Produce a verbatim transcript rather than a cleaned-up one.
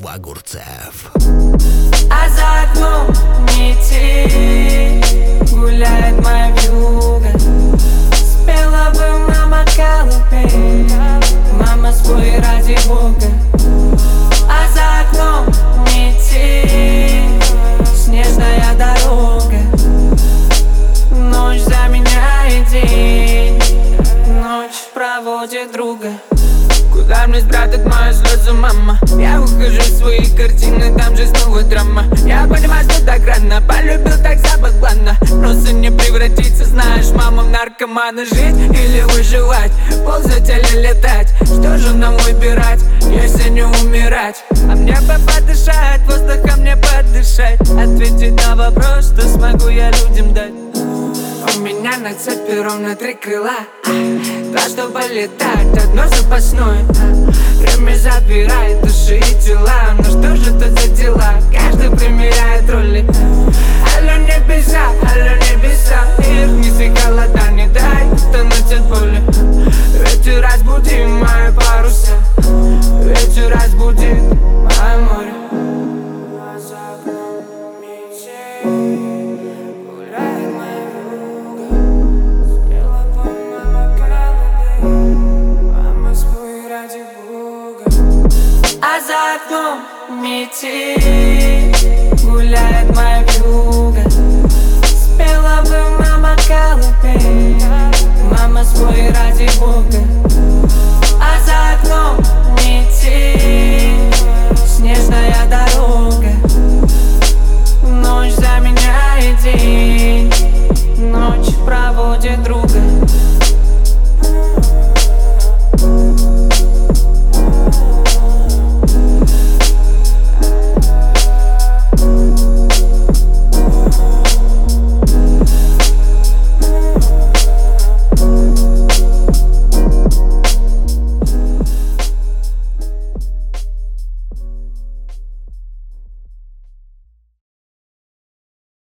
Огурцев. А за окном метель, гуляет моя вьюга. Спела бы мама колыбель, мама, спой ради Бога. А за окном метель, снежная дорога. Ночь заменяет день, ночь проводит друга. Куда мне спрятать мою слезу, мама? Я ухожу в свои картины, там же снова драма. Я понимаю, что так рано, полюбил так забакланно. Просто не превратиться, знаешь, мама, в наркомана. Жить или выживать, ползать или летать? Что же нам выбирать, если не умирать? А мне бы подышать, воздухом мне подышать, ответить на вопрос, что смогу я людям дать. У меня на цепи ровно три крыла, два, чтобы летать, одно запасное. Время забирает души и тела, но что же тут за дела? Каждый примеряет роли. Алло, небеса, алло, небеса, их неси холода, не дай тонуть от боли. Ветер разбуди мои паруса, ветер разбуди мое море. А за окном метель, а за окном метель, гуляет моя вьюга.